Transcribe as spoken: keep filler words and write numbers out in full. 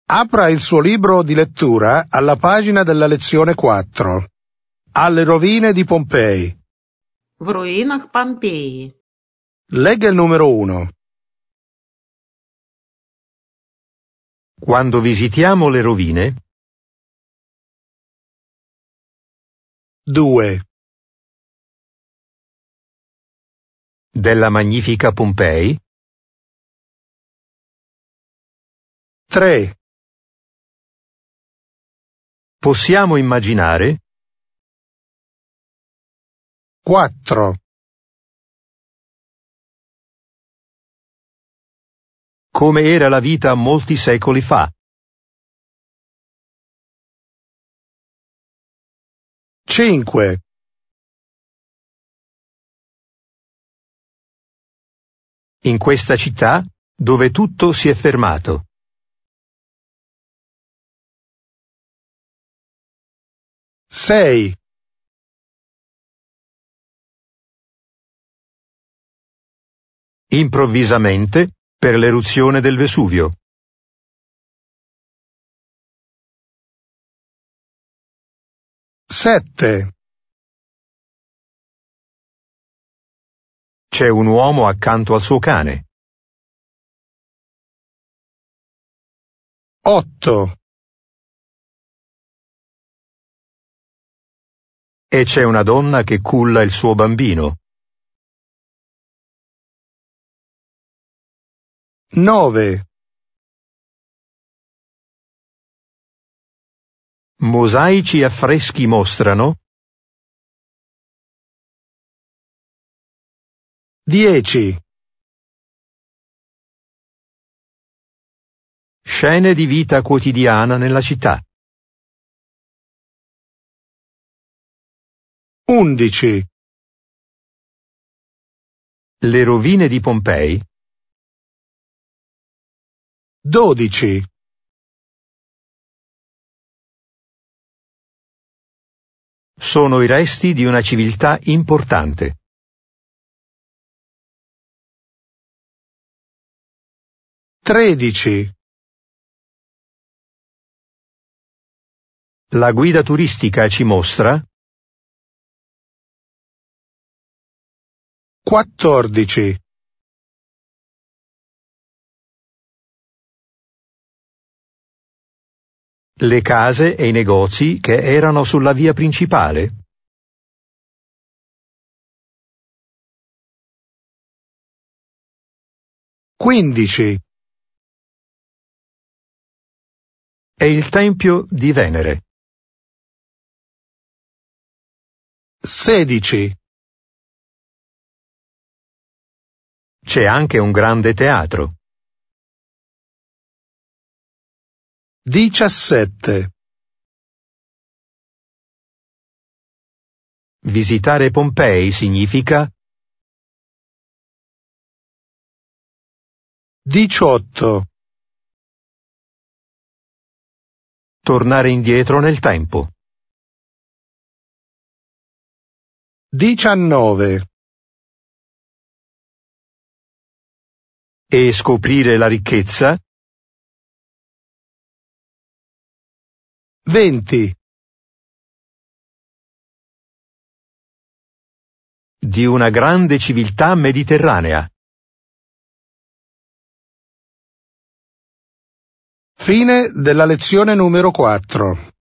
Apra il suo libro di lettura alla pagina della lezione quattro. Alle rovine di Pompei. В руїнах Помпеї. Legga il numero uno. Quando visitiamo le rovine, due, della magnifica Pompei, tre, possiamo immaginare quattro, come era la vita molti secoli fa. cinque, In questa città dove tutto si è fermato. sei, Improvvisamente, per l'eruzione del Vesuvio. sette, C'è un uomo accanto al suo cane. otto, E c'è una donna che culla il suo bambino. nove, Mosaici affreschi mostrano dieci, scene di vita quotidiana nella città. undici, Le rovine di Pompei dodici, sono i resti di una civiltà importante. tredici, La guida turistica ci mostra quattordici, le case e i negozi che erano sulla via principale. quindici, E il tempio di Venere. sedici, C'è anche un grande teatro. diciassette, Visitare Pompei significa diciotto, tornare indietro nel tempo. diciannove, E scoprire la ricchezza venti, di una grande civiltà mediterranea. Fine della lezione numero quattro.